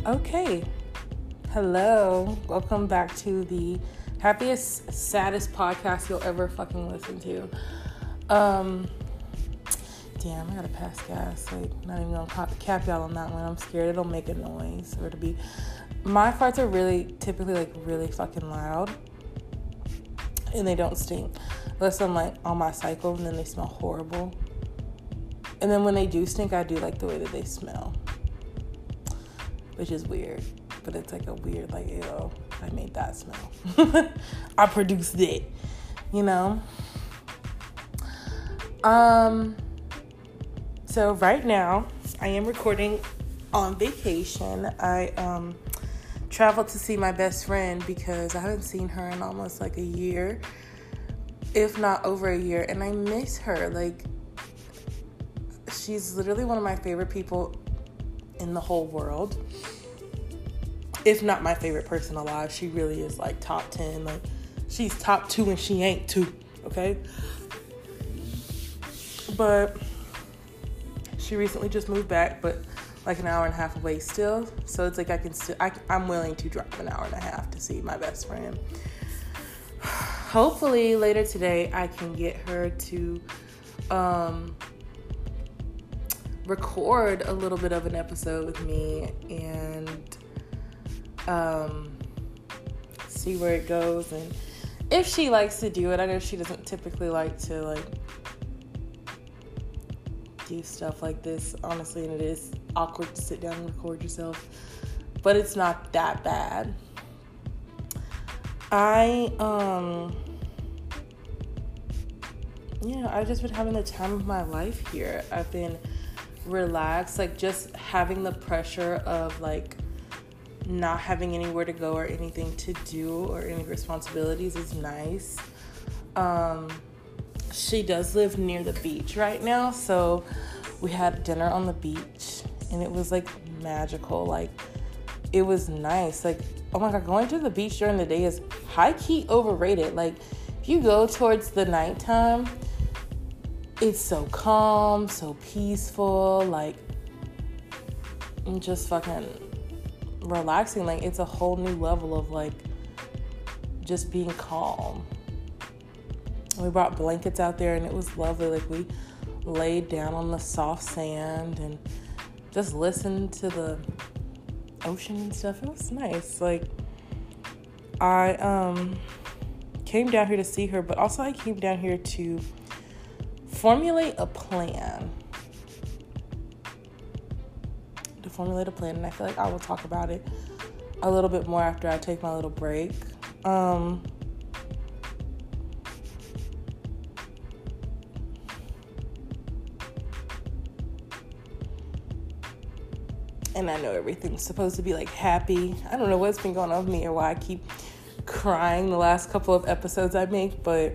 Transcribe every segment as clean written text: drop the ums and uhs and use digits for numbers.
Okay. Hello. Welcome back to the happiest, saddest podcast you'll ever fucking listen to. Damn, I gotta pass gas. Not even gonna cap y'all on that one. I'm scared it'll make a noise or to be. My farts are typically really fucking loud, and they don't stink unless I'm on my cycle, and then they smell horrible. And then when they do stink, I do like the way that they smell, which is weird. But it's a weird, ew, I made that smell. I produced it, So right now, I am recording on vacation. I traveled to see my best friend because I haven't seen her in almost a year, if not over a year, and I miss her. She's literally one of my favorite people in the whole world. If not my favorite person alive, she really is top 10. She's top 2 and she ain't 2, okay? But she recently just moved back, but an hour and a half away still. So it's I'm willing to drive an hour and a half to see my best friend. Hopefully later today I can get her to record a little bit of an episode with me and see where it goes, and if she likes to do it. I know she doesn't typically like to do stuff like this, honestly, and it is awkward to sit down and record yourself, but it's not that bad. I've just been having the time of my life here. I've been relaxed, just having the pressure of not having anywhere to go or anything to do or any responsibilities is nice. She does live near the beach right now, so we had dinner on the beach and it was magical. It was nice. Oh my God, going to the beach during the day is high-key overrated. If you go towards the nighttime, it's so calm, so peaceful, and just fucking relaxing. It's a whole new level of just being calm. We brought blankets out there and it was lovely. We laid down on the soft sand and just listened to the ocean and stuff. It was nice. I came down here to see her, but also I came down here to formulate a plan. And I feel I will talk about it a little bit more after I take my little break. And I know everything's supposed to be happy. I don't know what's been going on with me or why I keep crying the last couple of episodes I make, but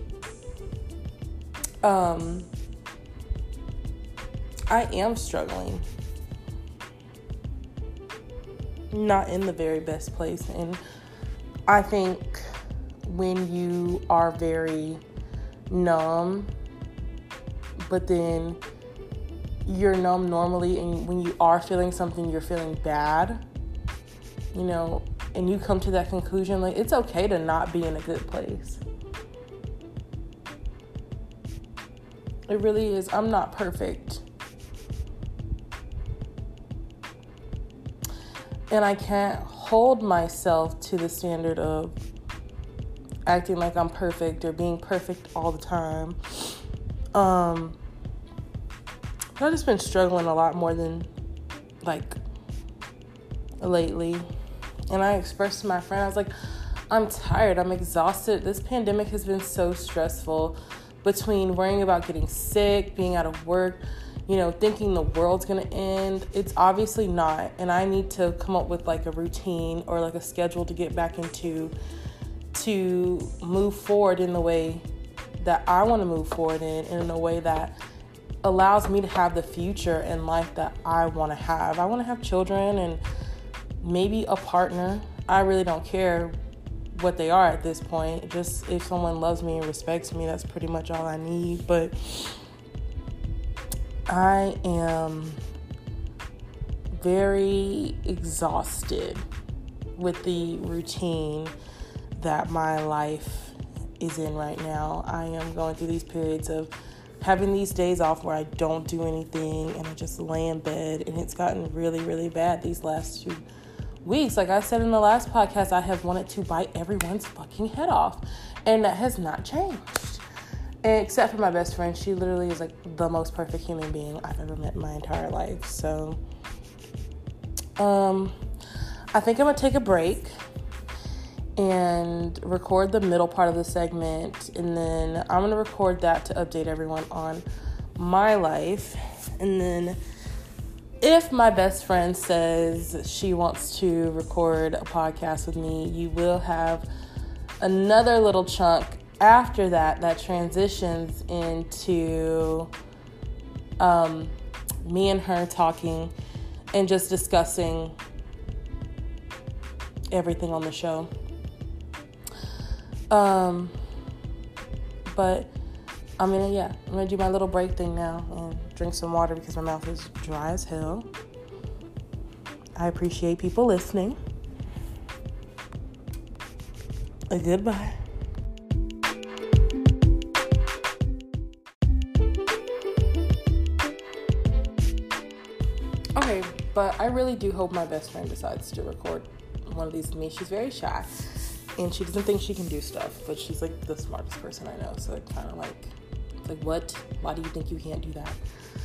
I am struggling. Not in the very best place. And I think when you are very numb, but then you're numb normally, and when you are feeling something, you're feeling bad, and you come to that conclusion, it's okay to not be in a good place. It really is. I'm not perfect. And I can't hold myself to the standard of acting like I'm perfect or being perfect all the time. I've just been struggling a lot more than lately. And I expressed to my friend, I was I'm tired, I'm exhausted. This pandemic has been so stressful, between worrying about getting sick, being out of work, thinking the world's gonna end. It's obviously not, and I need to come up with a routine or a schedule to get back into, to move forward in the way that I want to move forward in a way that allows me to have the future and life that I want to have. I want to have children and maybe a partner. I really don't care what they are at this point. Just if someone loves me and respects me, that's pretty much all I need. But I am very exhausted with the routine that my life is in right now. I am going through these periods of having these days off where I don't do anything and I just lay in bed, and it's gotten really, really bad these last 2 weeks. Like I said in the last podcast, I have wanted to bite everyone's fucking head off, and that has not changed. Except for my best friend. She literally is like the most perfect human being I've ever met in my entire life. So, I think I'm gonna take a break and record the middle part of the segment, and then I'm gonna record that to update everyone on my life. And then if my best friend says she wants to record a podcast with me, you will have another little chunk after that transitions into me and her talking and just discussing everything on the show. But I'm gonna do my little break thing now and drink some water because my mouth is dry as hell. I appreciate people listening. Goodbye. Okay, but I really do hope my best friend decides to record one of these with me. She's very shy, and she doesn't think she can do stuff, but she's like the smartest person I know, so it's kind of like, what? Why do you think you can't do that?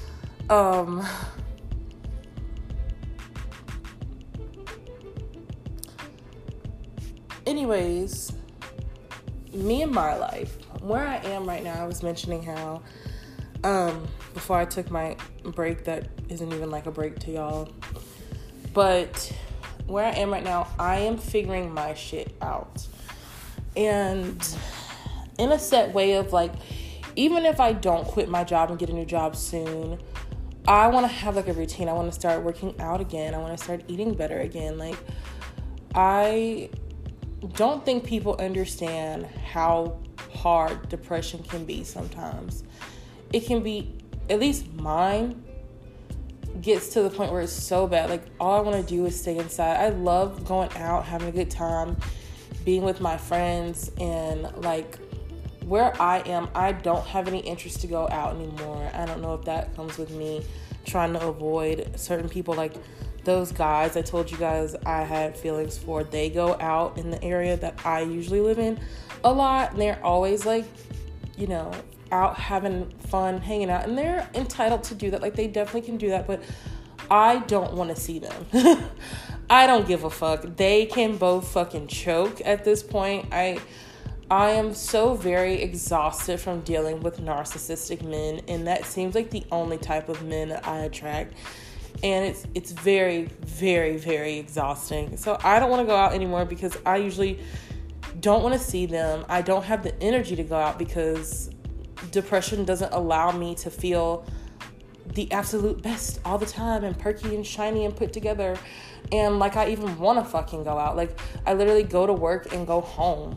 Anyways, me and my life, where I am right now, I was mentioning how, before I took my break that isn't even like a break to y'all, but where I am right now, I am figuring my shit out. And in a set way of like, even if I don't quit my job and get a new job soon, I want to have like a routine. I want to start working out again. I want to start eating better again. Like, I don't think people understand how hard depression can be sometimes. It can be, at least mine, gets to the point where it's so bad. Like, all I want to do is stay inside. I love going out, having a good time, being with my friends, and like where I am, I don't have any interest to go out anymore. I don't know if that comes with me trying to avoid certain people, like those guys I told you guys I had feelings for. They go out in the area that I usually live in a lot, and they're always like, out having fun, hanging out, and they're entitled to do that. Like, they definitely can do that, but I don't want to see them. I don't give a fuck. They can both fucking choke at this point. I am so very exhausted from dealing with narcissistic men, and that seems like the only type of men that I attract. And it's very, very, very exhausting. So I don't want to go out anymore because I usually don't want to see them. I don't have the energy to go out because depression doesn't allow me to feel the absolute best all the time and perky and shiny and put together. And like, I even want to fucking go out. Like, I literally go to work and go home.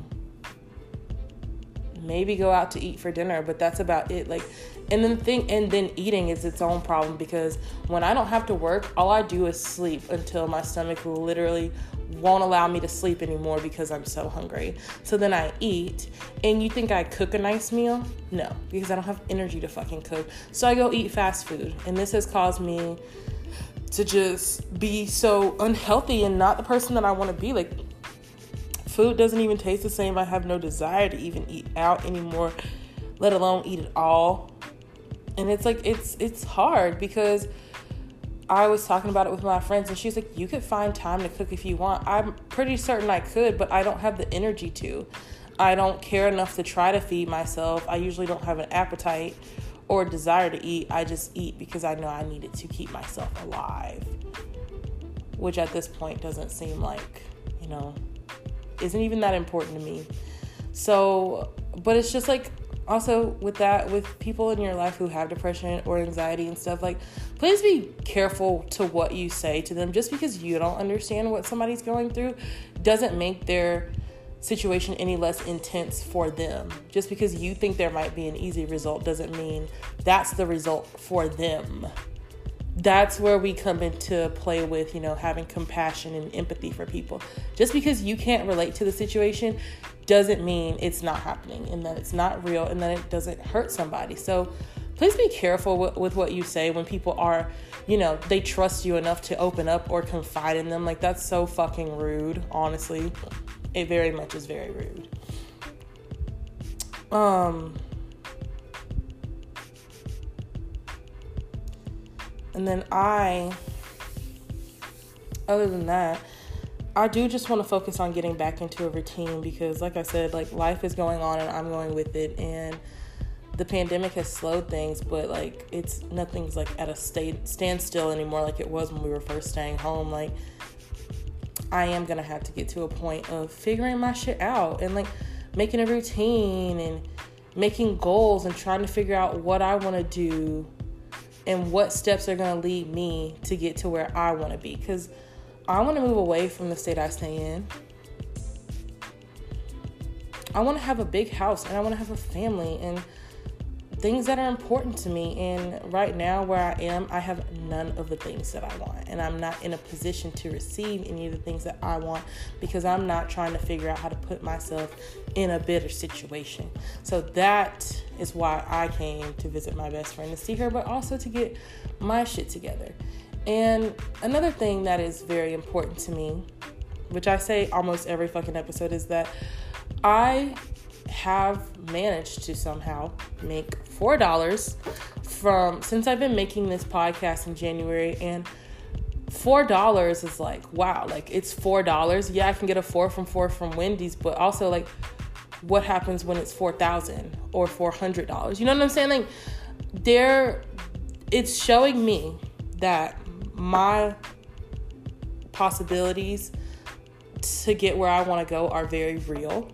Maybe go out to eat for dinner, but that's about it. Like, and then eating is its own problem, because when I don't have to work, all I do is sleep until my stomach literally won't allow me to sleep anymore because I'm so hungry. So then I eat, and you think I cook a nice meal? No, because I don't have energy to fucking cook. So I go eat fast food, and this has caused me to just be so unhealthy and not the person that I want to be. Like, food doesn't even taste the same. I have no desire to even eat out anymore, let alone eat at all. And it's like, it's hard, because I was talking about it with my friends, and she's like, you could find time to cook if you want. I'm pretty certain I could, but I don't have the energy to. I don't care enough to try to feed myself. I usually don't have an appetite or desire to eat. I just eat because I know I need it to keep myself alive, which at this point doesn't seem like, isn't even that important to me. So, but it's just like, also with people in your life who have depression or anxiety and stuff, like, please be careful to what you say to them. Just because you don't understand what somebody's going through doesn't make their situation any less intense for them. Just because you think there might be an easy result doesn't mean that's the result for them. that's where we come into play with, having compassion and empathy for people. Just because you can't relate to the situation doesn't mean it's not happening and that it's not real and that it doesn't hurt somebody. So please be careful with what you say when people are, they trust you enough to open up or confide in them. Like, that's so fucking rude, honestly. It very much is very rude. And then other than that, I do just want to focus on getting back into a routine because, like I said, like, life is going on and I'm going with it. And the pandemic has slowed things, but, like, nothing's, like, at a standstill anymore like it was when we were first staying home. Like, I am going to have to get to a point of figuring my shit out and, like, making a routine and making goals and trying to figure out what I want to do and what steps are going to lead me to get to where I want to be. Because I want to move away from the state I stay in. I want to have a big house and I want to have a family and things that are important to me. And right now where I am, I have none of the things that I want. And I'm not in a position to receive any of the things that I want because I'm not trying to figure out how to put myself in a better situation. So that is why I came to visit my best friend, to see her, but also to get my shit together. And another thing that is very important to me, which I say almost every fucking episode, is that I have managed to somehow make $4 since I've been making this podcast in January. And $4 is like, wow, like, it's $4. Yeah, I can get a 4 from Wendy's, but also, like, what happens when it's $4,000 or $400? You know what I'm saying? Like, it's showing me that my possibilities to get where I want to go are very real.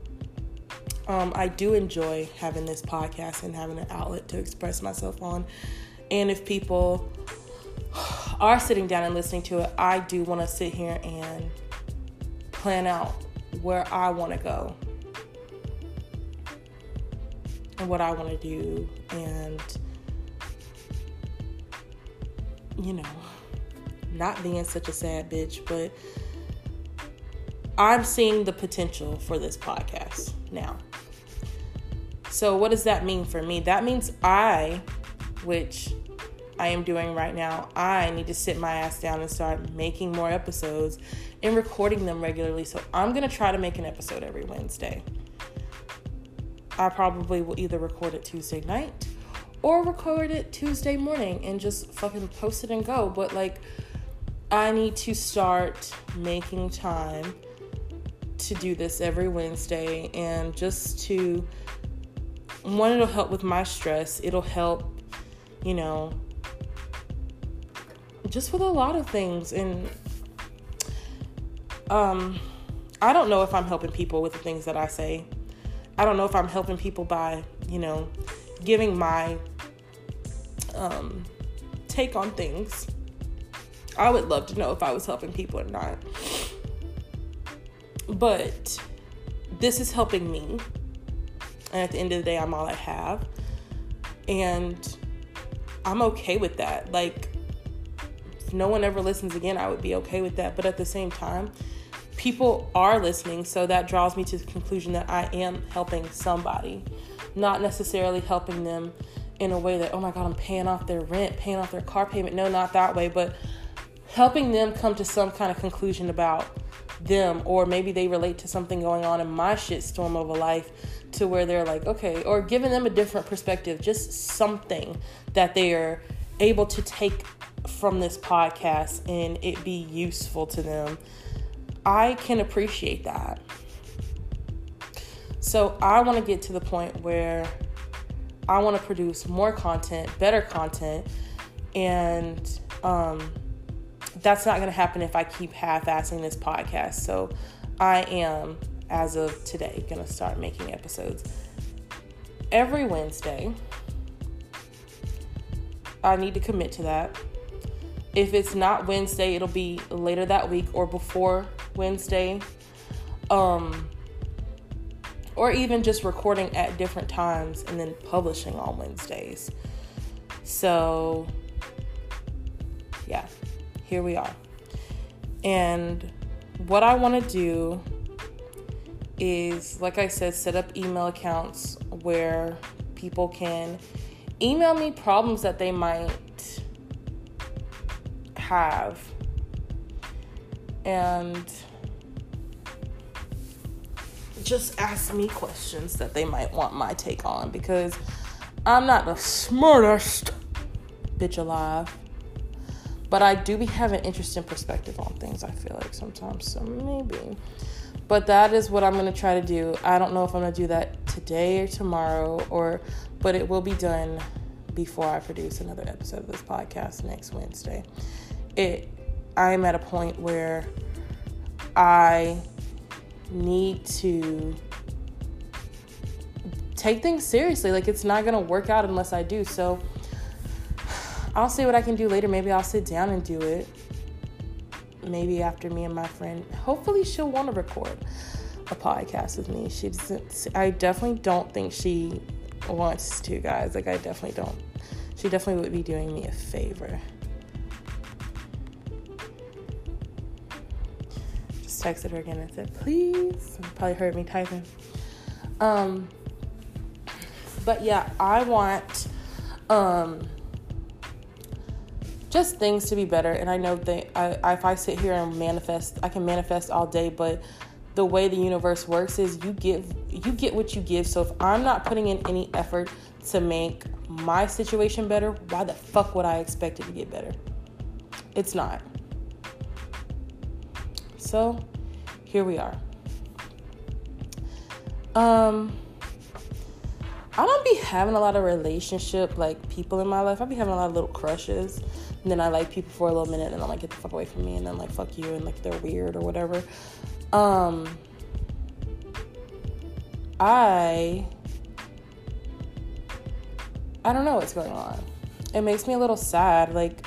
I do enjoy having this podcast and having an outlet to express myself on. And if people are sitting down and listening to it, I do want to sit here and plan out where I want to go and what I want to do. And, not being such a sad bitch, but I'm seeing the potential for this podcast now. So what does that mean for me? That means which I am doing right now, I need to sit my ass down and start making more episodes and recording them regularly. So I'm going to try to make an episode every Wednesday. I probably will either record it Tuesday night or record it Tuesday morning and just fucking post it and go. But, like, I need to start making time to do this every Wednesday, and just to, one, it'll help with my stress. It'll help, just with a lot of things. And I don't know if I'm helping people with the things that I say. I don't know if I'm helping people by, giving my take on things. I would love to know if I was helping people or not. But this is helping me. And at the end of the day, I'm all I have. And I'm okay with that. Like, if no one ever listens again, I would be okay with that. But at the same time, people are listening. So that draws me to the conclusion that I am helping somebody. Not necessarily helping them in a way that, oh my God, I'm paying off their rent, paying off their car payment. No, not that way. But helping them come to some kind of conclusion about them, or maybe they relate to something going on in my shitstorm of a life to where they're like, okay, or giving them a different perspective, just something that they are able to take from this podcast and it be useful to them. I can appreciate that. So I want to get to the point where I want to produce more content, better content, and that's not going to happen if I keep half-assing this podcast. So I am, as of today, going to start making episodes every Wednesday. I need to commit to that. If it's not Wednesday, it'll be later that week or before Wednesday. Or even just recording at different times and then publishing on Wednesdays. So yeah, here we are. And what I want to do is, like I said, set up email accounts where people can email me problems that they might have, and just ask me questions that they might want my take on, because I'm not the smartest bitch alive, but I do have an interesting perspective on things, I feel like sometimes, so maybe. But that is what I'm going to try to do. I don't know if I'm going to do that today or tomorrow, but it will be done before I produce another episode of this podcast next Wednesday. I'm at a point where I need to take things seriously. Like, it's not going to work out unless I do. So I'll see what I can do later. Maybe I'll sit down and do it. Maybe after me and my friend, hopefully she'll want to record a podcast with me. I definitely don't think she wants to, guys. Like, I definitely don't. She definitely would be doing me a favor. Just texted her again and said, please. You probably heard me typing. But yeah, I want just things to be better. And I know that if I sit here and manifest, I can manifest all day, but the way the universe works is you get what you give. So if I'm not putting in any effort to make my situation better, why the fuck would I expect it to get better? It's not. So here we are. I don't be having a lot of relationship, like, people in my life. I be having a lot of little crushes, and then I like people for a little minute, and I'm like, get the fuck away from me, and then like, fuck you, and like, they're weird or whatever. I don't know what's going on. It makes me a little sad. Like,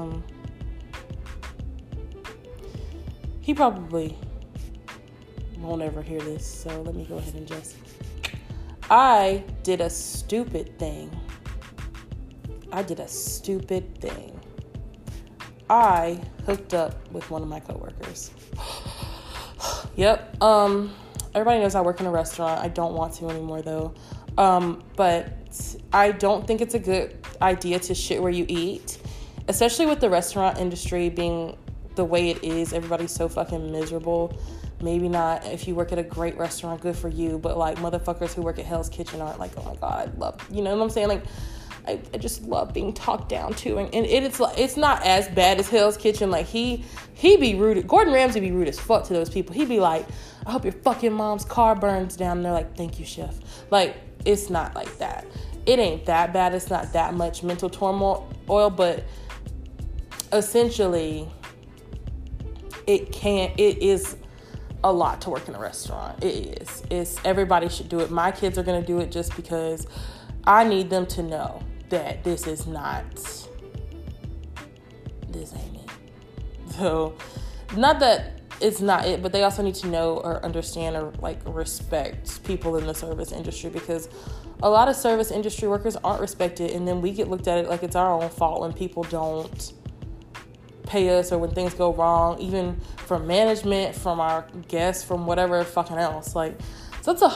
he probably won't ever hear this, so let me go ahead and just... I did a stupid thing. I hooked up with one of my coworkers. Yep. Everybody knows I work in a restaurant. I don't want to anymore, though. But I don't think it's a good idea to shit where you eat, especially with the restaurant industry being the way it is. Everybody's so fucking miserable. Maybe not if you work at a great restaurant, good for you, but like, motherfuckers who work at Hell's Kitchen aren't like, oh my God, I love, you know what I'm saying? Like, I just love being talked down to, and it's like, it's not as bad as Hell's Kitchen. Like, he be rude. Gordon Ramsay be rude as fuck to those people. He be like, I hope your fucking mom's car burns down. And they're like, thank you, chef. Like, it's not like that. It ain't that bad. It's not that much mental turmoil, but essentially it is a lot to work in a restaurant. It is. Everybody should do it. My kids are going to do it just because I need them to know that this ain't it. So, not that it's not it, but they also need to know or understand or like respect people in the service industry, because a lot of service industry workers aren't respected, and then we get looked at it like it's our own fault when people don't pay us or when things go wrong, even from management, from our guests, from whatever fucking else. Like, so it's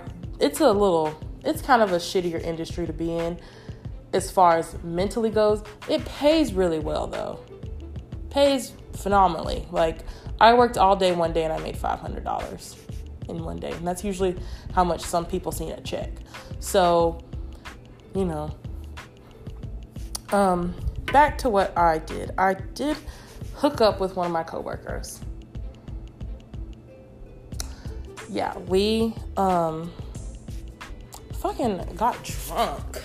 kind of a shittier industry to be in as far as mentally goes. It pays really well, though. Pays phenomenally. Like, I worked all day one day and I made $500 in one day. And that's usually how much some people see in a check. So, you know. Back to what I did. I did hook up with one of my coworkers. Yeah, we fucking got drunk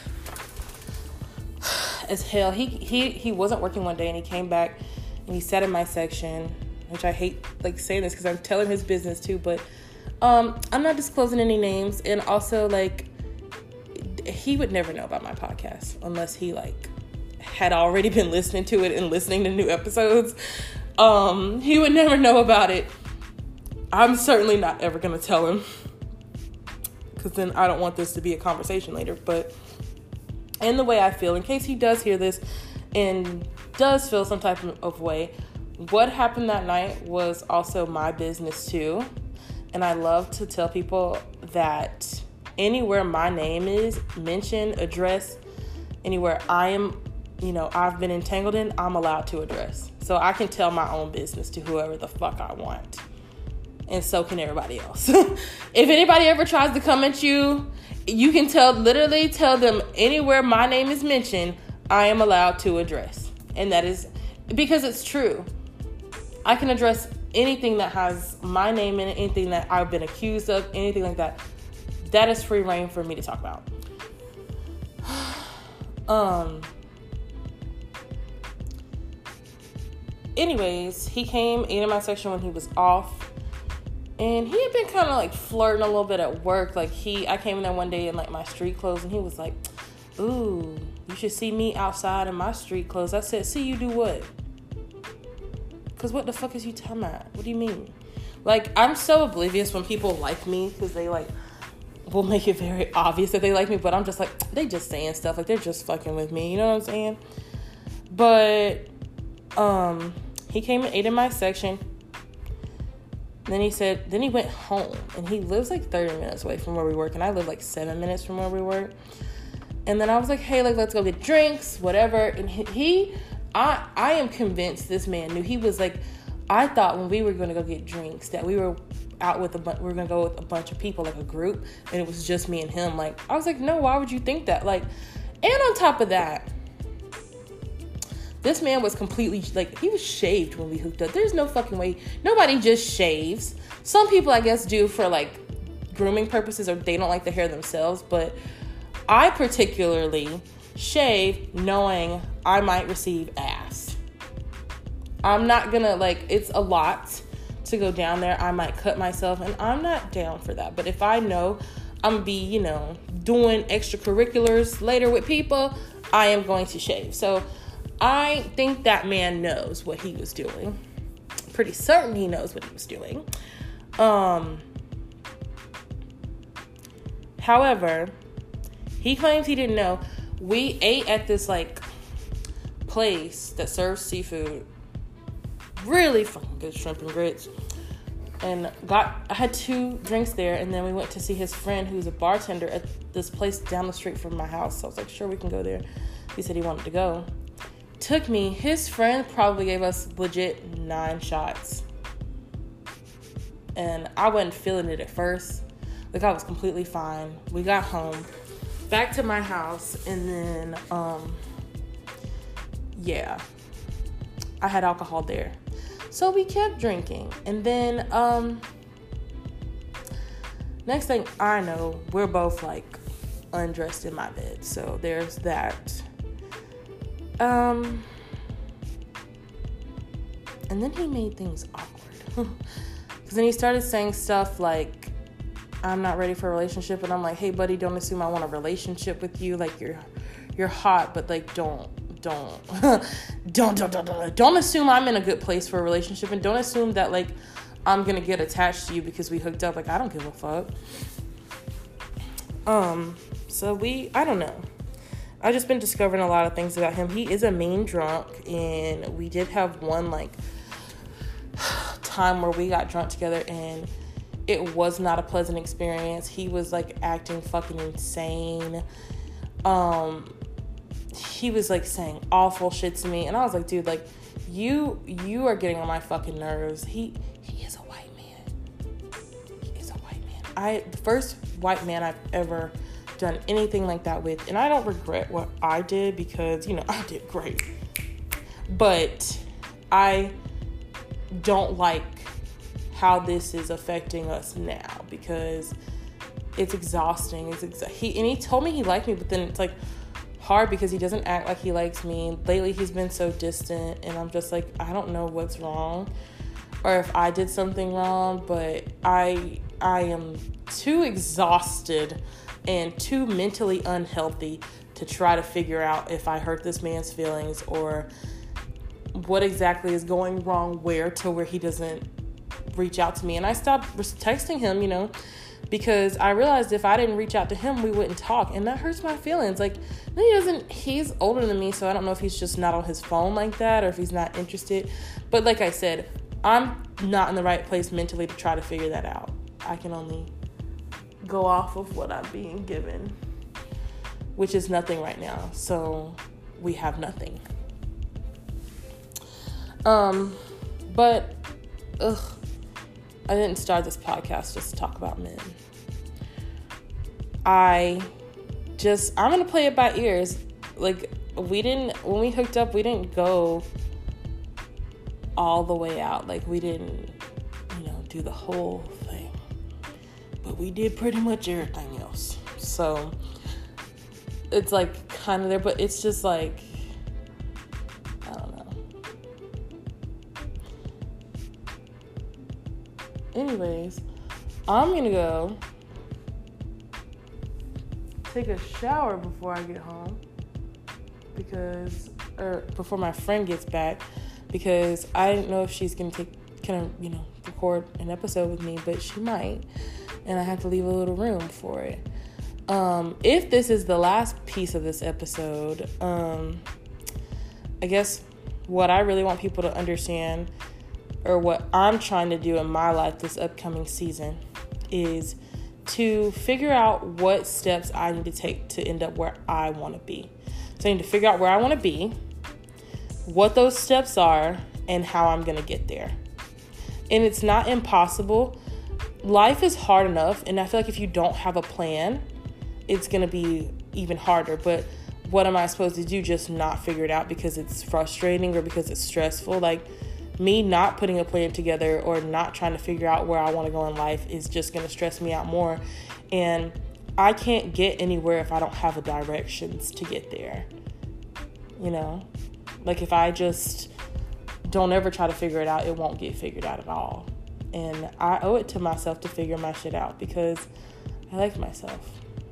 as hell. He wasn't working one day, and he came back and he sat in my section, which I hate like saying this because I'm telling his business too, but I'm not disclosing any names. And also, like, he would never know about my podcast unless he like had already been listening to it and listening to new episodes. He would never know about it. I'm certainly not ever going to tell him, because then I don't want this to be a conversation later. But in the way I feel, in case he does hear this and does feel some type of way. What happened that night was also my business too. And I love to tell people that anywhere my name is mentioned, addressed, anywhere I am, I've been entangled in, I'm allowed to address. So I can tell my own business to whoever the fuck I want. And so can everybody else. If anybody ever tries to come at you, you can literally tell them anywhere my name is mentioned, I am allowed to address. And that is because it's true. I can address anything that has my name in it, anything that I've been accused of, anything like that. That is free reign for me to talk about. Anyways, he came in my section when he was off. And he had been kind of like flirting a little bit at work. Like I came in there one day in like my street clothes and he was like, ooh, you should see me outside in my street clothes. I said, see you do what? Because what the fuck is you talking about? What do you mean? Like, I'm so oblivious when people like me because they like will make it very obvious that they like me. But I'm just like, they just saying stuff. Like, they're just fucking with me. You know what I'm saying? But he came and ate in my section. Then he went home. And he lives like 30 minutes away from where we work. And I live like 7 minutes from where we work. And then I was like, hey, like, let's go get drinks, whatever. And I am convinced this man knew. He was like, I thought when we were going to go get drinks that we were out with we were going to go with a bunch of people, like a group, and it was just me and him. Like, I was like, no, why would you think that? Like, and on top of that, this man was completely, like, he was shaved when we hooked up. There's no fucking way. Nobody just shaves. Some people, I guess, do for, like, grooming purposes, or they don't like the hair themselves, but I particularly shave knowing I might receive ass. I'm not gonna, like, it's a lot to go down there. I might cut myself, and I'm not down for that. But if I know I'm gonna be, doing extracurriculars later with people, I am going to shave. So I think that man knows what he was doing. Pretty certain he knows what he was doing. However, he claims he didn't know. We ate at this, like, place that serves seafood. Really fucking good shrimp and grits. And I had 2 drinks there, and then we went to see his friend who's a bartender at this place down the street from my house. So I was like, sure, we can go there. He said he wanted to go. Took me. His friend probably gave us legit 9 shots. And I wasn't feeling it at first. Like, I was completely fine. We got home. Back to my house, and then, I had alcohol there. So we kept drinking, and then, next thing I know, we're both, like, undressed in my bed, so there's that. And then he made things awkward, because then he started saying stuff like, I'm not ready for a relationship. And I'm like, hey, buddy, don't assume I want a relationship with you. Like, you're hot, but, like, don't assume I'm in a good place for a relationship. And don't assume that, like, I'm going to get attached to you because we hooked up. Like, I don't give a fuck. So I don't know. I've just been discovering a lot of things about him. He is a mean drunk. And we did have one, like, time where we got drunk together, and it was not a pleasant experience. He was, like, acting fucking insane. He was, like, saying awful shit to me. And I was like, dude, like, you are getting on my fucking nerves. He is a white man. He is a white man. The first white man I've ever done anything like that with. And I don't regret what I did because, I did great. But I don't like how this is affecting us now, because it's exhausting. He told me he liked me, but then it's like hard because he doesn't act like he likes me. Lately he's been so distant, and I'm just like, I don't know what's wrong or if I did something wrong, but I am too exhausted and too mentally unhealthy to try to figure out if I hurt this man's feelings or what exactly is going wrong where he doesn't reach out to me. And I stopped texting him, because I realized if I didn't reach out to him, we wouldn't talk, and that hurts my feelings. Like, he's older than me, so I don't know if he's just not on his phone like that or if he's not interested. But like I said, I'm not in the right place mentally to try to figure that out. I can only go off of what I'm being given, which is nothing right now. So we have nothing. But I didn't start this podcast just to talk about men. I'm gonna play it by ears. Like, when we hooked up, we didn't go all the way out. Like, we didn't, do the whole thing. But we did pretty much everything else. So it's like kind of there, but it's just like, I don't know. Anyways, I'm gonna go take a shower before I get home before my friend gets back, because I didn't know if she's gonna record an episode with me, but she might, and I have to leave a little room for it. If this is the last piece of this episode, I guess what I really want people to understand, or what I'm trying to do in my life this upcoming season, is to figure out what steps I need to take to end up where I want to be. So I need to figure out where I want to be, what those steps are, and how I'm going to get there. And it's not impossible. Life is hard enough, and I feel like if you don't have a plan, it's going to be even harder. But what am I supposed to do? Just not figure it out because it's frustrating or because it's stressful? Like, me not putting a plan together or not trying to figure out where I want to go in life is just going to stress me out more. And I can't get anywhere if I don't have the directions to get there. Like, if I just don't ever try to figure it out, it won't get figured out at all. And I owe it to myself to figure my shit out because I like myself.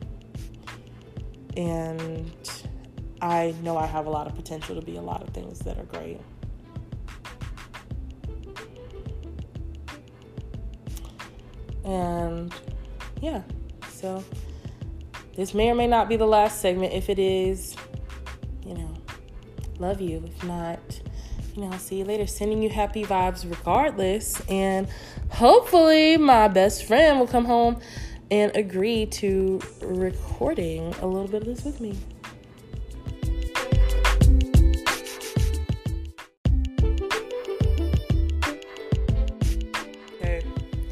And I know I have a lot of potential to be a lot of things that are great. And yeah, so this may or may not be the last segment. If it is, love you. If not, I'll see you later. Sending you happy vibes regardless. And hopefully my best friend will come home and agree to recording a little bit of this with me. Okay.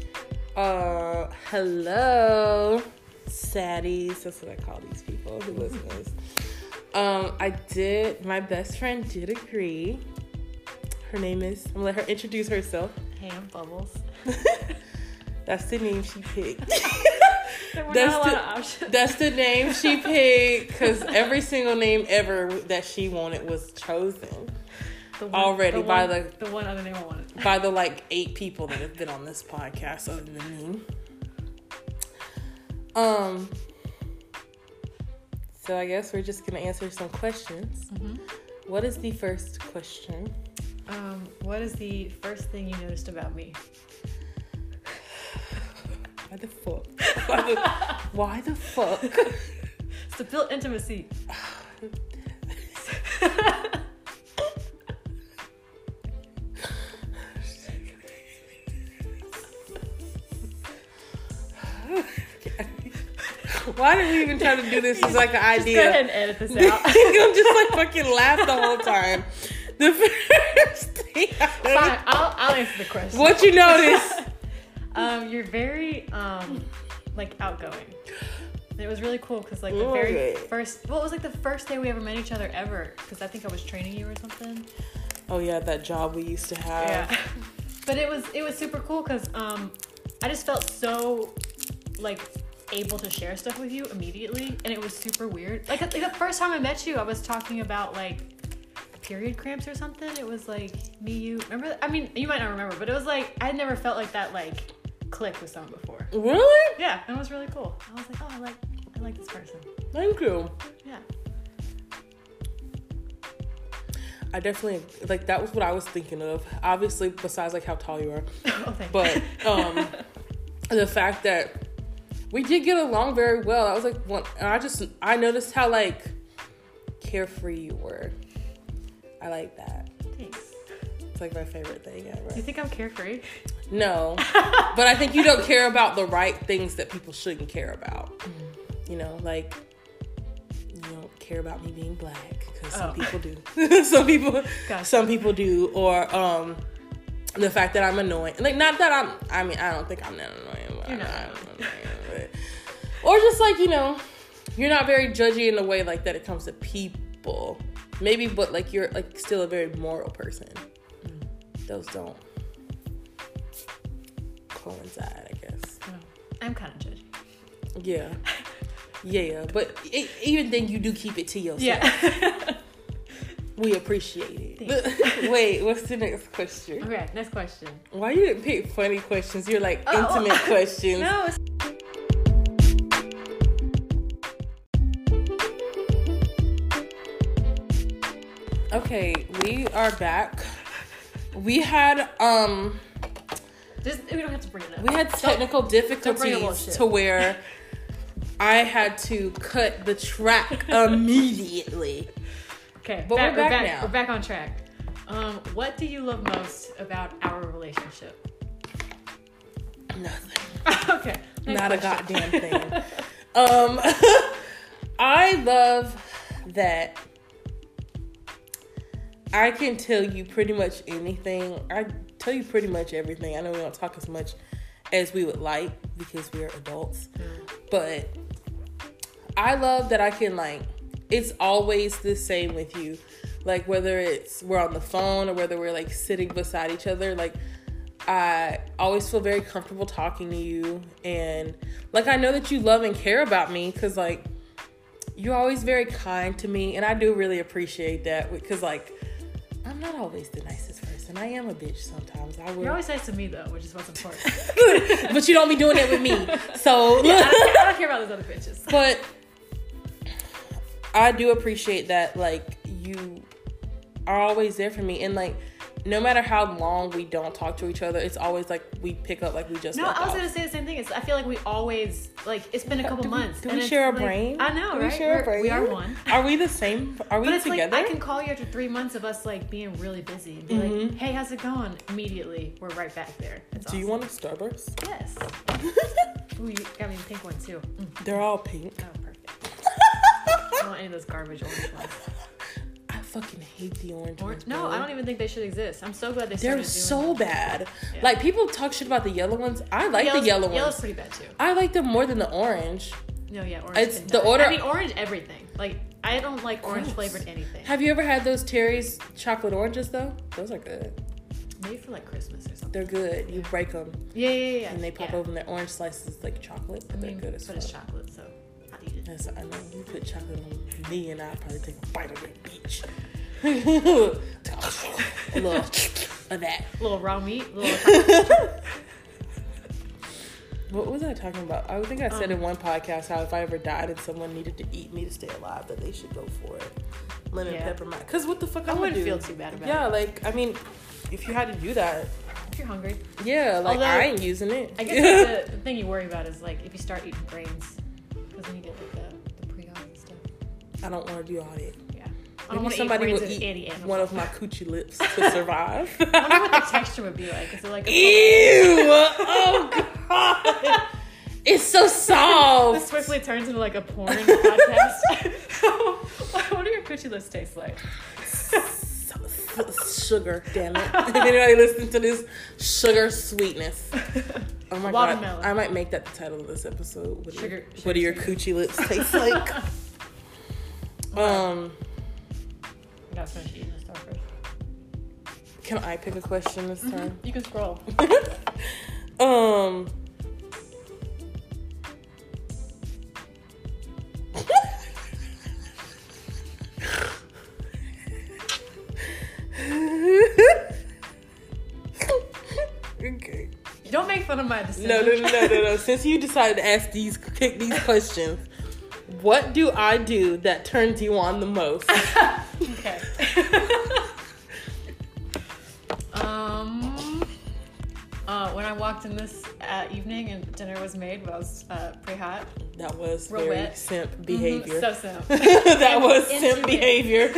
Hello, saddies. That's what I call these people who listen to this. My best friend did agree. Her name is, I'm gonna let her introduce herself. Hey, I'm Bubbles. That's the name she picked. There were not a lot of options. That's the name she picked, because every single name ever that she wanted was chosen already by the one other name I wanted. By the 8 people that have been on this podcast other than me. So I guess we're just gonna answer some questions. Mm-hmm. What is the first question? What is the first thing you noticed about me? Why the fuck? Why the fuck? It's to build intimacy. Why did we even try to do this as an idea? Just go ahead and edit this out. I'm just fucking laugh the whole time. The first thing Fine, I'll answer the question. What you notice? You're very outgoing. And it was really cool because the very first, it was the first day we ever met each other ever, because I think I was training you or something. Oh yeah, that job we used to have. Yeah. But it was super cool because I just felt so able to share stuff with you immediately, and it was super weird. The first time I met you, I was talking about period cramps or something. It was me, you remember? I mean, you might not remember, but it was I'd never felt like that click with someone before. Really? Yeah, and it was really cool. I was oh, I like this person. Thank you. Yeah. I definitely that was what I was thinking of. Obviously, besides how tall you are. Oh, thanks. But the fact that We did get along very well. I was like, I noticed how, like, carefree you were. I like that. Thanks. It's like my favorite thing ever. Do you think I'm carefree? No. But I think you don't care about the right things that people shouldn't care about. You know, like, you don't care about me being black, because some people do. Some people do. Or the fact that I'm annoying. Like, not that I don't think I'm that annoying. You're not. Or just, like, you know, you're not very judgy in a way like that it comes to people. Maybe, but, like, you're, like, still a very moral person. Those don't coincide, I guess. No, I'm kind of judgy. Yeah. Yeah, but even then you do keep it to yourself. Yeah. We appreciate it. Wait, what's the next question? Okay, next question. Why you didn't pick funny questions? You're like intimate questions. No, it's... Okay, we are back. We had we don't have to bring it up. We had technical difficulties to where I had to cut the track immediately. Okay, but we're back now. We're back on track. What do you love most about our relationship? Nothing. Okay. Not a goddamn thing. I love that I can tell you pretty much anything. I tell you pretty much everything. I know we don't talk as much as we would like because we're adults. But I love that I can, like, it's always the same with you. Like, whether it's we're on the phone or whether we're, like, sitting beside each other. Like, I always feel very comfortable talking to you. And, like, I know that you love and care about me because, like, you're always very kind to me. And I do really appreciate that because, like, I'm not always the nicest person. I am a bitch sometimes. You're always nice to me, though, which is what's important. But you don't be doing it with me. So yeah, I don't care about those other bitches. But I do appreciate that, like, you are always there for me. And, like, no matter how long we don't talk to each other, it's always, like, we pick up like we just I was going to say the same thing. I feel like we always, like, it's been a couple months. Do we share a brain? I know, right? We share a brain? We are one. Are we the same? Are we together? Like, I can call you after 3 months of us, like, being really busy and be like, hey, how's it going? Immediately, we're right back there. It's awesome. Do you want a Starburst? Yes. Ooh, you got me the pink one, too. They're all pink. Oh, perfect. I don't want any of those garbage orange ones. I fucking hate the orange ones. No, I don't even think they should exist. I'm so glad they started doing so bad. Yeah. Like, people talk shit about the yellow ones. I like the yellow ones. Yellow's pretty bad, too. I like them more than the orange. No, yeah, orange. It's the order. I mean, orange everything. Like, I don't like orange flavored anything. Have you ever had those Terry's chocolate oranges, though? Those are good. Maybe for, like, Christmas or something. They're good. You break them. Yeah. And they pop open. Their orange slices like chocolate, but they're good as well. But it's chocolate, so I'll eat it. Yes, I know. You put chocolate on me and I'll probably take a bite of that bitch. a little of that. A little raw meat. What was I talking about? I think I said in one podcast how if I ever died and someone needed to eat me to stay alive, that they should go for it. Lemon pepper mac. Because what the fuck I would wouldn't do? feel too bad about it. Yeah, like, I mean, if you had to do that. If you're hungry. Yeah, like, I ain't using it. I guess the thing you worry about is, like, if you start eating grains. Because then you get, like, the prions and stuff. I don't want to do all that. Yeah. I don't want to somebody will eat one of my coochie lips to survive. I wonder what the texture would be like. Is it like a ew? Oh, God. It's so soft. This swiftly turns into, like, a porn podcast. What do your coochie lips taste like? Sugar, damn it. If anybody listening to this, sugar sweetness. Oh my Watermelon. God. I might make that the title of this episode. What do your coochie lips taste like? I got finished eating this stuff first. Can I pick a question this time? You can scroll. Okay. Don't make fun of my decision. No. Since you decided to pick these questions, what do I do that turns you on the most? Okay. When I walked in this evening and dinner was made, but I was pretty hot. That was Real very wet. simp behavior. So simp. That was simp Instant behavior.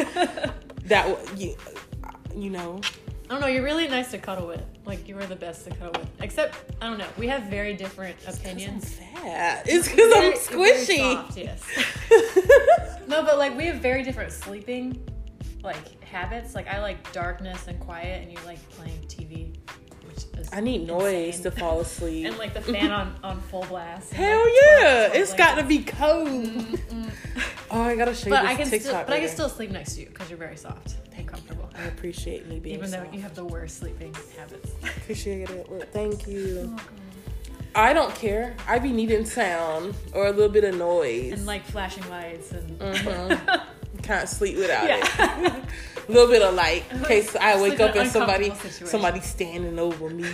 You know. I don't know. You're really nice to cuddle with. Like, you were the best to cuddle with. Except, I don't know. We have very different opinions. I'm fat. It's because I'm squishy. You're very soft, yes. No, but like we have very different sleeping like habits. Like I like darkness and quiet, and you like playing TV, which is I need noise insane. to fall asleep. And like the fan on full blast. And, Hell like, yeah! 12 It's got to be cold. Oh, I gotta show you But this I can TikTok. still, but I later. can still sleep next to you because you're very soft and comfortable. I appreciate me being Even though soft. you have the worst sleeping habits. Appreciate it. Well, thank you. I don't care. I be needing sound or a little bit of noise. And like flashing lights and Can't sleep without Yeah. it. A little bit of light in case I wake Sleep in up an and uncomfortable situation. somebody's standing over me.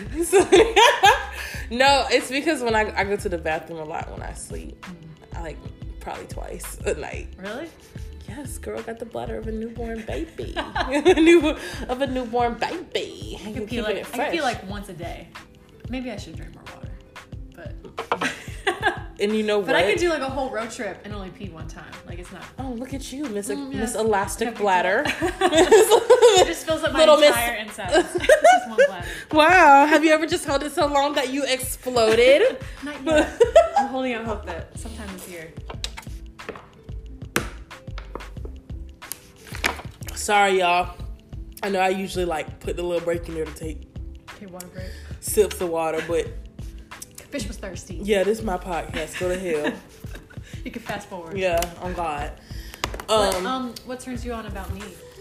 No, it's because when I go to the bathroom a lot when I sleep. I like probably twice a night. Really? Yes, girl, got the bladder of a newborn baby. of a newborn baby. I could pee like once a day. Maybe I should drink more water. But And you know what? But I could do like a whole road trip and only pee one time. Like it's not. Oh, look at you, Miss Yeah. Miss Elastic Bladder. It just fills up my Little Miss- entire insides. It's just one bladder. Wow, have you ever just held it so long that you exploded? Not yet. I'm holding out hope that sometime this year. Sorry, y'all. I know I usually like put the little break in there to take Okay, water break. sips of water, but Fish was thirsty. yeah, this is my podcast. Go to hell. You can fast forward. Yeah, on God. What turns you on about me?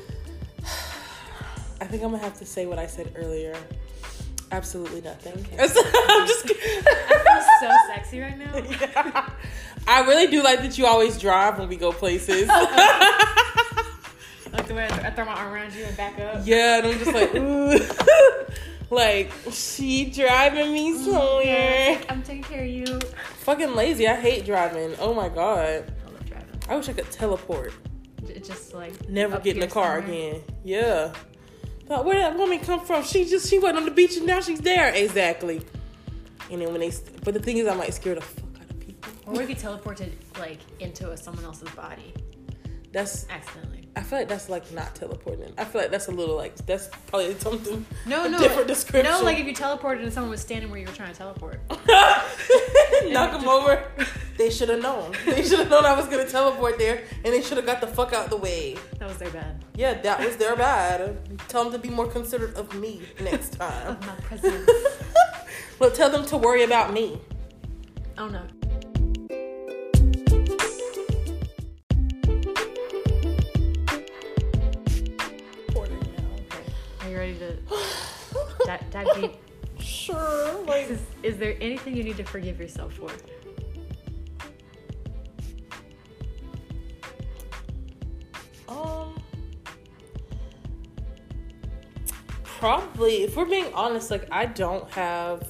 I think I'm gonna have to say what I said earlier. Absolutely nothing. Okay. I'm just kidding. I feel so sexy right now. Yeah. I really do like that you always drive when we go places. Like the way I throw my arm around you and back up. Yeah, and I'm just like, ooh. Like, she driving me somewhere. Yeah, I'm taking care of you. Fucking lazy. I hate driving. Oh my God. I love driving. I wish I could teleport. It just like Never up get in the here car somewhere. again. Yeah. But where did that woman come from? She went on the beach and now she's there. Exactly. And then but the thing is, I might scare the fuck out of people. Or what if you teleported like into someone else's body That's, accidentally? I feel like that's like not teleporting. I feel like that's a little like, that's probably something, No, different description. No, like if you teleported and someone was standing where you were trying to teleport. Knock them over. They should have known. They should have known I was going to teleport there, and they should have got the fuck out the way. That was their bad. Yeah, that was their bad. Tell them to be more considerate of me next time. Of my presence. Well, tell them to worry about me. Oh no. Are you ready to dive deep? Sure. Like, Is there anything you need to forgive yourself for? probably, if we're being honest, like, I don't have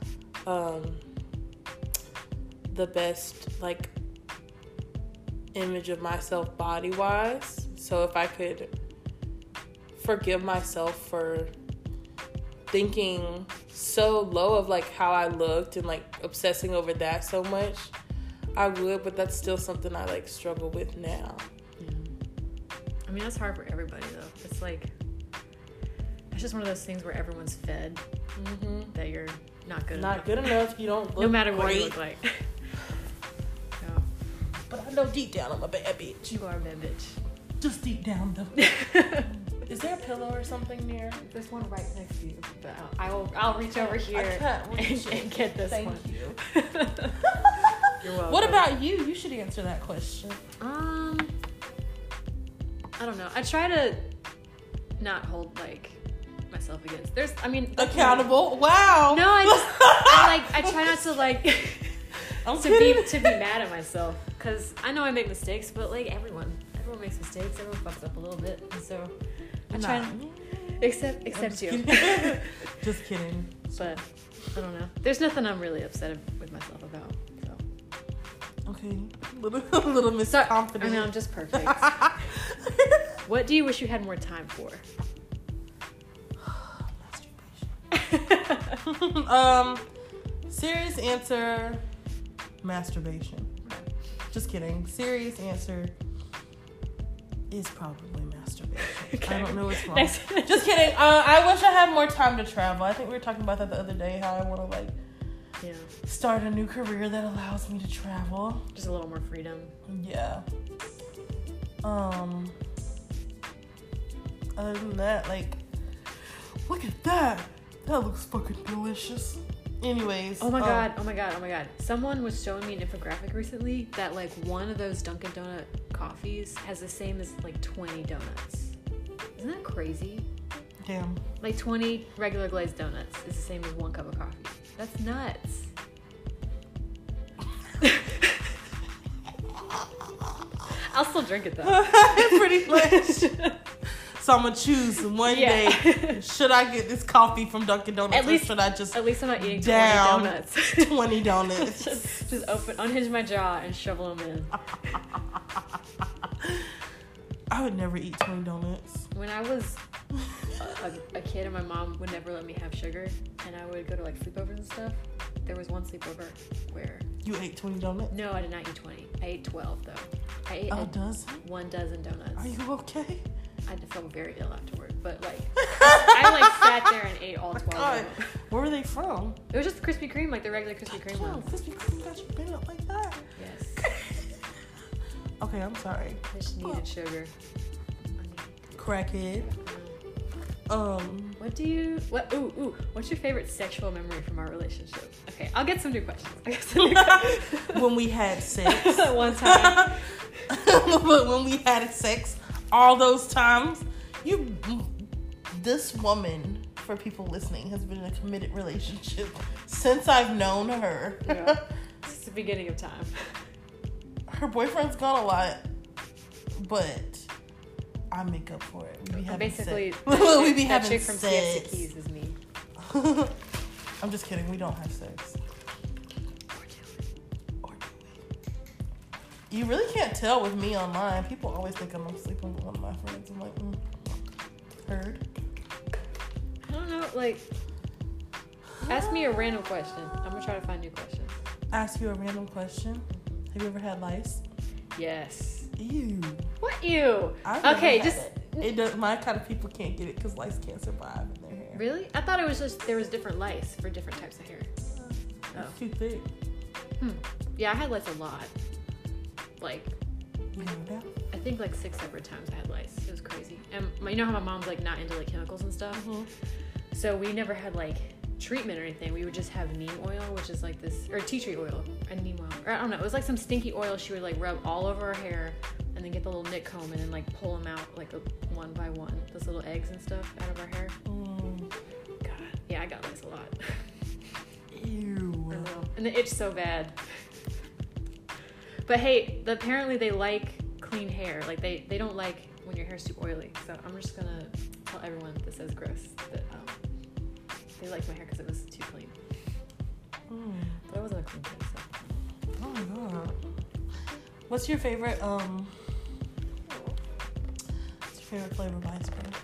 the best like image of myself body wise. So if I could forgive myself for thinking so low of like how I looked and like obsessing over that so much, I would, but that's still something I like struggle with now. Yeah. I mean, that's hard for everybody though. It's like, it's just one of those things where everyone's fed that you're not good enough. Not good enough. You don't look No matter what great. you look like. No. But I know deep down I'm a bad bitch. You are a bad bitch. Just deep down though. Is there a pillow or something near? There's one right next to you, but I'll reach over here I can't reach and get this Thank one. you. You're welcome. What about you? You should answer that question. I don't know. I try to not hold like myself against. Accountable. Wow. No, I try not to like I'm to kidding. be mad at myself because I know I make mistakes, but like everyone makes mistakes. Everyone fucks up a little bit, and so I try. Except you. Just kidding. But I don't know. There's nothing I'm really upset with myself about. So. Okay. A little misconfident. I know I'm just perfect. What do you wish you had more time for? Masturbation. Serious answer, masturbation. Just kidding. Serious answer is probably masturbation. Okay. I don't know what's wrong. Just kidding. I wish I had more time to travel. I think we were talking about that the other day, how I want to start a new career that allows me to travel. Just a little more freedom. Yeah. Other than that, look at that. That looks fucking delicious. Anyways. Oh my god. Someone was showing me an infographic recently that one of those Dunkin' Donut coffees has the same as 20 donuts. Isn't that crazy? Damn. 20 regular glazed donuts is the same as 1 cup of coffee. That's nuts. I'll still drink it though. Pretty much. So I'm gonna choose one day. Should I get this coffee from Dunkin' Donuts, or should I just at least I'm not eating 20 donuts. 20 donuts. just unhinge my jaw and shovel them in. I would never eat 20 donuts. When I was a kid and my mom would never let me have sugar, and I would go to sleepovers and stuff, there was one sleepover where... You ate 20 donuts? No, I did not eat 20. I ate 12 though. I ate 1 dozen donuts. Are you okay? I felt very ill afterward, but I sat there and ate all 12 of them. Where were they from? It was just Krispy Kreme, the regular Krispy Kreme ones. Krispy Kreme got you bent up like that? Yes. Okay, I'm sorry. I just needed sugar. Crackhead. What's your favorite sexual memory from our relationship? Okay, I'll get some new questions. When we had sex. One time. But when we had sex, all those times, this woman, for people listening, has been in a committed relationship since I've known her. Yeah. Since the beginning of time. Her boyfriend's gone a lot, but I make up for it. We be having basically sex. We be that having chick from sex. CFC Keys is me. I'm just kidding. We don't have sex. Or do we? You really can't tell with me online. People always think I'm sleeping with one of my friends. I'm like, heard. I don't know. Ask me a random question. I'm gonna try to find new questions. Ask you a random question. Have you ever had lice? Yes. Ew. What ew? Okay, it does. My kind of people can't get it because lice can't survive in their hair. Really? I thought it was just there was different lice for different types of hair. It's too thick. Yeah, I had lice a lot. I think 6 separate times I had lice. It was crazy. And you know how my mom's not into chemicals and stuff. Mm-hmm. So we never had treatment or anything. We would just have neem oil, which is this, or tea tree oil, and neem oil. Or I don't know. It was some stinky oil she would rub all over her hair, and then get the little nick comb and then pull them out one by one, those little eggs and stuff out of her hair. God, yeah, I got lice a lot. Ew. I know. And the itch so bad. But hey, apparently they like clean hair. They don't like when your hair's too oily. So I'm just gonna tell everyone that says gross that they liked my hair because it was too clean. But it wasn't a clean thing, so. Oh my god. What's your favorite flavor of ice cream?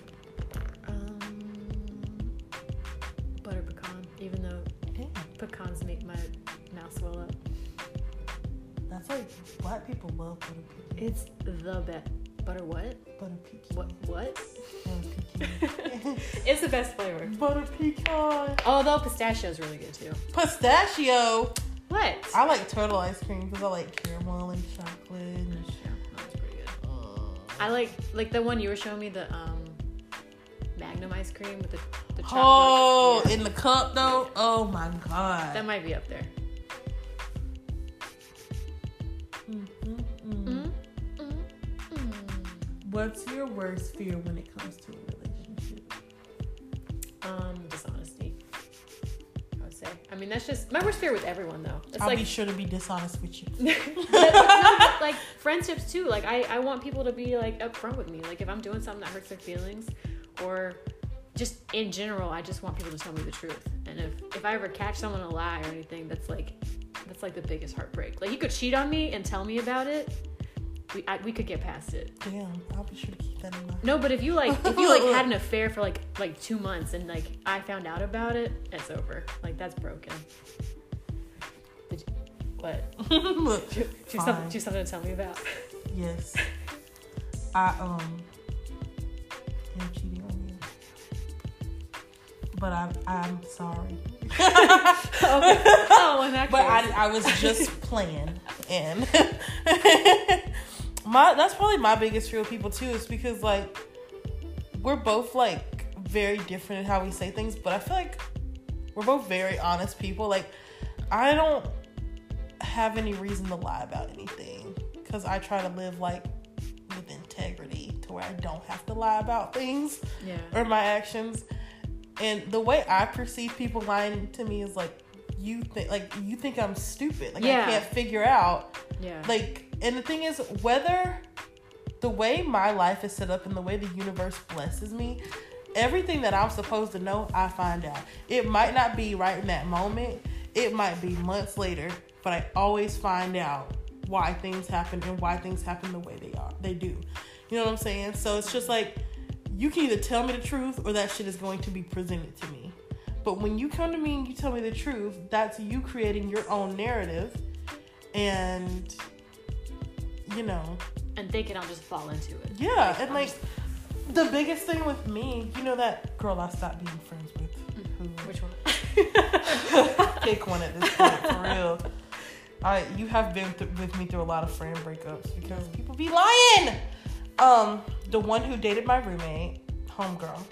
Butter pecan, even though pecans make my mouth swell up. That's black people love butter pecan. It's the best. Butter what? Butter pecan. What? Butter pecan. It's the best flavor. Butter pecan. Although pistachio is really good too. Pistachio? What? I like turtle ice cream because I like caramel and chocolate. And that's pretty good. I like the one you were showing me, the Magnum ice cream with the chocolate. Oh, in the cup though? Oh my god. That might be up there. What's your worst fear when it comes to a relationship? Dishonesty, I would say. I mean, that's just my worst fear with everyone, though. It's I'll be sure to be dishonest with you. Friendships too. I want people to be upfront with me. If I'm doing something that hurts their feelings, or just in general, I just want people to tell me the truth. And if I ever catch someone a lie or anything, that's the biggest heartbreak. You could cheat on me and tell me about it, we could get past it. Damn, I'll be sure to keep that in mind. No, but if you had an affair for like 2 months and like I found out about it, it's over. Like that's broken. What? Look, do you have something to tell me about? Yes. I am cheating on you. But I'm sorry. Okay. Oh, in that but case. I was just playing, and that's probably my biggest fear with people too, is because like we're both like very different in how we say things, but I feel like we're both very honest people. Like I don't have any reason to lie about anything because I try to live like with integrity to where I don't have to lie about things or my actions. And the way I perceive people lying to me is like you think I'm stupid. Like I can't figure out. Yeah. Like, and the thing is, whether the way my life is set up and the way the universe blesses me, everything that I'm supposed to know, I find out. It might not be right in that moment. It might be months later, but I always find out why things happen and why things happen the way they do. You know what I'm saying? So it's just like, you can either tell me the truth or that shit is going to be presented to me. But when you come to me and you tell me the truth, that's you creating your own narrative and, you know. And thinking I'll just fall into it. Yeah, and like, the biggest thing with me, you know that girl I stopped being friends with? Which one? Pick one at this point, for real. You have been with me through a lot of friend breakups because people be lying. The one who dated my roommate, homegirl.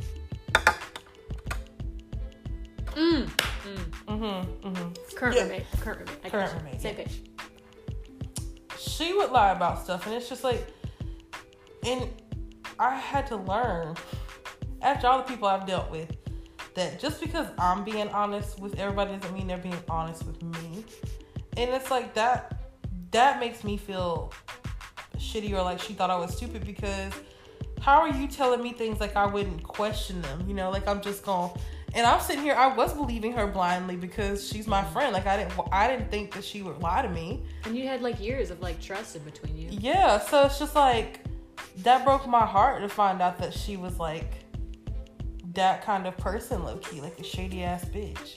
Current roommate. Current roommate. Same page. She would lie about stuff, and it's just like, and I had to learn after all the people I've dealt with that just because I'm being honest with everybody doesn't mean they're being honest with me. And it's like that makes me feel shitty, or like she thought I was stupid, because how are you telling me things like I wouldn't question them? You know, like I'm just going, and I'm sitting here, I was believing her blindly because she's my friend. Like I didn't think that she would lie to me. And you had like years of like trust in between you. Yeah, so it's just like that broke my heart to find out that she was like that kind of person, low key, like a shady ass bitch.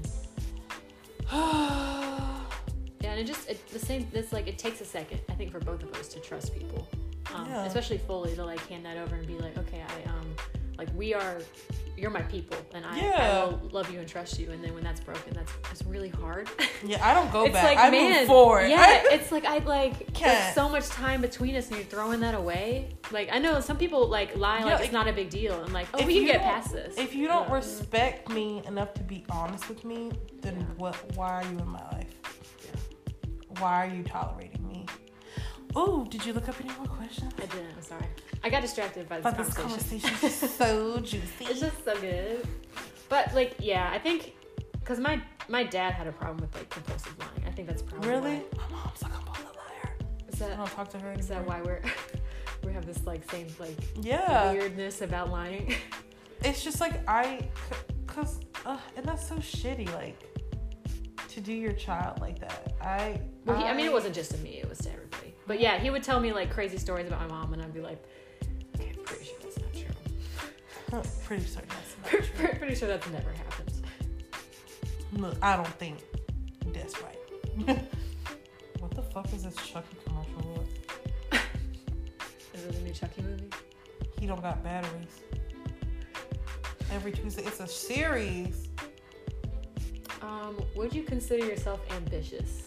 Yeah, and it takes a second, I think, for both of us to trust people, especially fully, to like hand that over and be like, okay, you're my people, and I will love you and trust you. And then when that's broken, it's really hard. Yeah, I don't go back. Like, I move forward. Yeah, it's like there's so much time between us, and you're throwing that away. Like I know some people like lie, like it's not a big deal, and like, oh, we can get past this. If you don't respect me enough to be honest with me, then why are you in my life? Why are you tolerating me? Oh, did you look up any more questions? I didn't. I'm sorry. I got distracted by this conversation. This is so juicy. It's just so good. But like, yeah, I think because my dad had a problem with like compulsive lying. I think that's probably really. Why. My mom's a compulsive liar. I don't talk to her anymore. Is that why we have this like same like weirdness about lying? It's just like and that's so shitty. Like, to do your child like that. I mean, it wasn't just to me, it was to everybody. But yeah, he would tell me like crazy stories about my mom, and I'd be like, okay, I'm pretty sure that's not true. Pretty sure that's not true. Pretty sure that's never happened. Look, I don't think that's right. What the fuck is this Chucky commercial? Is it a new Chucky movie? He don't got batteries. Every Tuesday, it's a series. Would you consider yourself ambitious?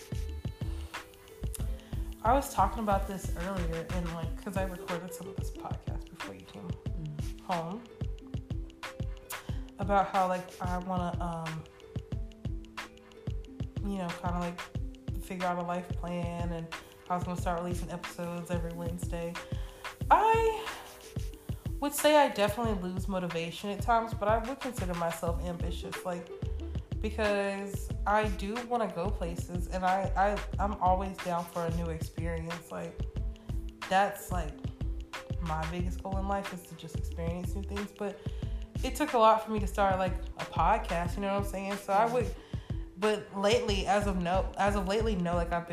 I was talking about this earlier, and like, because I recorded some of this podcast before you came home, about how like I want to, kind of like figure out a life plan, and I was going to start releasing episodes every Wednesday. I would say I definitely lose motivation at times, but I would consider myself ambitious, like, because I do want to go places, and I'm always down for a new experience. Like, that's like my biggest goal in life, is to just experience new things. But it took a lot for me to start like a podcast, you know what I'm saying? So I would, but lately, as of lately, like I've been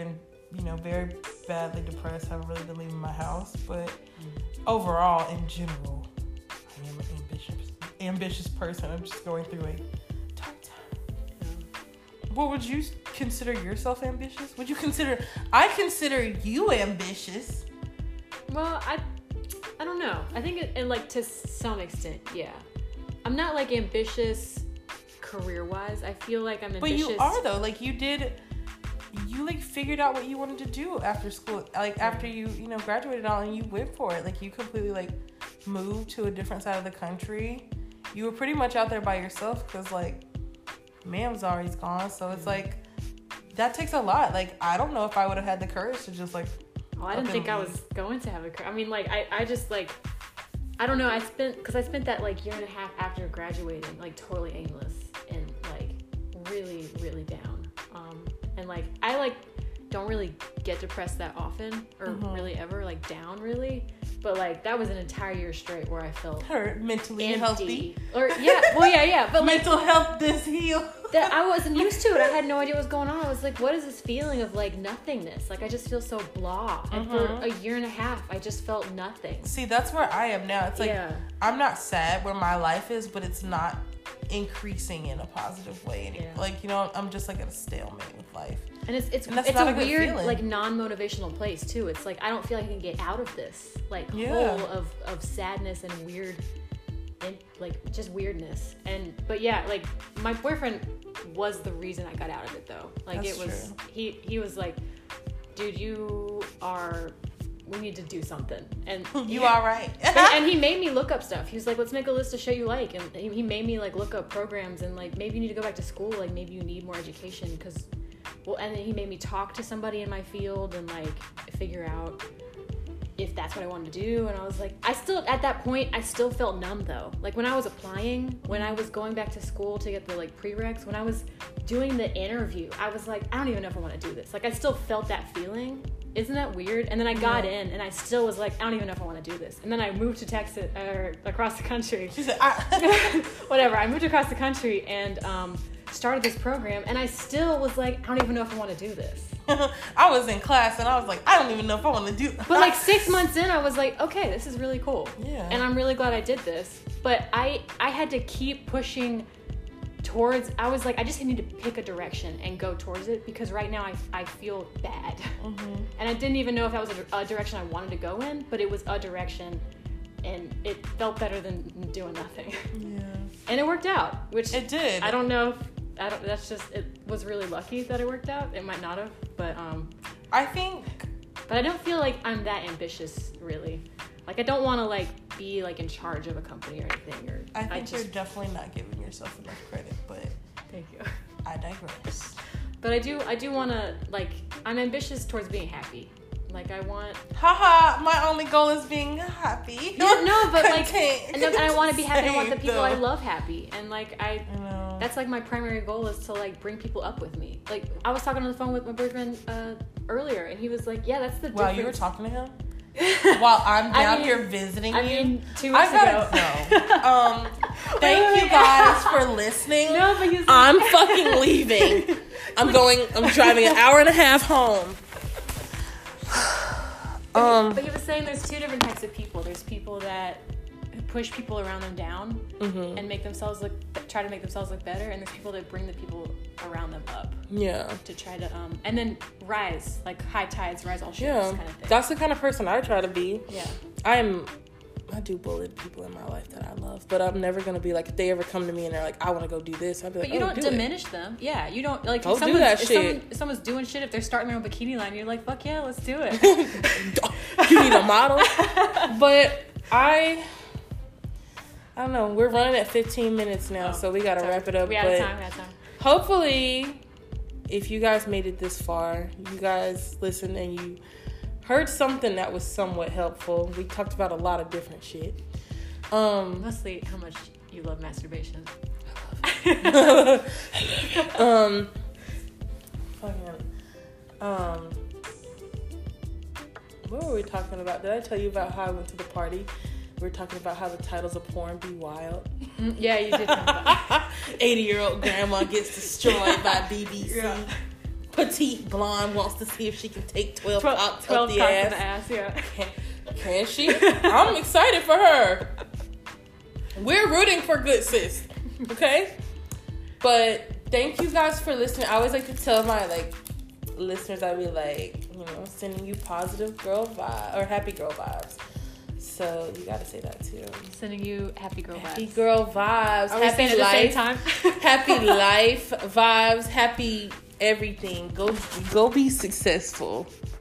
very badly depressed. Haven't really been leaving my house, but overall, in general, I am an ambitious person. I'm just going through a tough time. What would you consider yourself ambitious? I consider you ambitious. Well, I don't know. I think it like to some extent, yeah. I'm not like ambitious career-wise. I feel like I'm ambitious. But you are though. Like you like figured out what you wanted to do after school. Like after you graduated all and you went for it. Like you completely like moved to a different side of the country. You were pretty much out there by yourself because like Mam's always gone. So it's like that takes a lot. Like I don't know if I would have had the courage to just like. Oh, I didn't think I was going to have a career. I mean, like I just like I don't know. I spent that like year and a half after graduating like totally aimless and like really really down. And like I like don't really get depressed that often or really ever like down really. But like that was an entire year straight where I felt hurt, mentally empty. Healthy. Or yeah. But mental health this heal. That I wasn't used to it. I had no idea what was going on. I was like, what is this feeling of like nothingness? Like I just feel so blah. And for a year and a half, I just felt nothing. See, that's where I am now. It's like I'm not sad where my life is, but it's not increasing in a positive way anymore. Yeah. Like, I'm just like at a stalemate with life. And it's a weird, like non-motivational place too. It's like I don't feel like I can get out of this like hole of sadness and weird and like just weirdness. But yeah, like my boyfriend was the reason I got out of it though. Like that's true. He was like, dude, we need to do something. And you all right. and he made me look up stuff. He was like, let's make a list of shit you like. And he made me like look up programs and like maybe you need to go back to school. Like maybe you need more education because, and then he made me talk to somebody in my field and like figure out if that's what I wanted to do. And I was like, at that point, I still felt numb though. Like when I was applying, when I was going back to school to get the like prereqs, when I was doing the interview, I was like, I don't even know if I want to do this. Like I still felt that feeling. Isn't that weird? And then I got in and I still was like, I don't even know if I want to do this. And then I moved to Texas, or across the country. She said, whatever. I moved across the country and started this program and I still was like, I don't even know if I want to do this. I was in class and I was like, I don't even know if I want to do this. But like 6 months in, I was like, okay, this is really cool. Yeah. And I'm really glad I did this. But I had to keep pushing towards, I was like, I just need to pick a direction and go towards it because right now I feel bad. And I didn't even know if that was a direction I wanted to go in, but it was a direction and it felt better than doing nothing. Yeah. And it worked out, which it did. I don't know if, that's just, it was really lucky that it worked out. It might not have, but I think. But I don't feel like I'm that ambitious really. Like I don't want to like be like in charge of a company or anything. Or I think you're definitely not giving yourself enough credit, but thank you. I digress. But I do want to like I'm ambitious towards being happy. Like I want. Haha, my only goal is being happy. No, but like, and I want to be happy. I want the people I love happy, and like I know. That's like my primary goal is to like bring people up with me. Like I was talking on the phone with my boyfriend earlier, and he was like, "Yeah, that's the difference." Wow, you were talking to him while I'm down here visiting you. I mean, 2 weeks ago. I gotta go. Thank you guys for listening. No, but I'm fucking leaving. I'm driving an hour and a half home. But he was saying there's two different types of people. There's people that push people around them down and try to make themselves look better, and there's people that bring the people around them up. Yeah. To try to and then rise, like high tides rise all ships kind of thing. That's the kind of person I try to be. Yeah. I do bullet people in my life that I love, but I'm never gonna be like, if they ever come to me and they're like, I want to go do this, I'd be like, but you don't diminish them. Yeah, you don't like. Go do that shit. If someone's doing shit, if they're starting their own bikini line, you're like, fuck yeah, let's do it. You need a model. But I don't know. We're running at 15 minutes now, so we gotta wrap it up. We had time. Hopefully, if you guys made it this far, you guys listened and you heard something that was somewhat helpful. We talked about a lot of different shit. Mostly how much you love masturbation. What were we talking about? Did I tell you about how I went to the party? We were talking about how the titles of porn be wild. Yeah, you did talk about that. 80-year-old grandma gets destroyed by BBC. Yeah. petite blonde wants to see if she can take 12 cocks up 12 the cocks ass. in the ass, yeah. Can she? I'm excited for her. We're rooting for good sis. Okay? But thank you guys for listening. I always like to tell my listeners, I'd be like, sending you positive girl vibe or happy girl vibes. So you gotta say that too. Sending you happy girl Happy vibes. girl vibes. Are we happy saying it life. at the same time? Happy life vibes. Happy everything. Go be successful.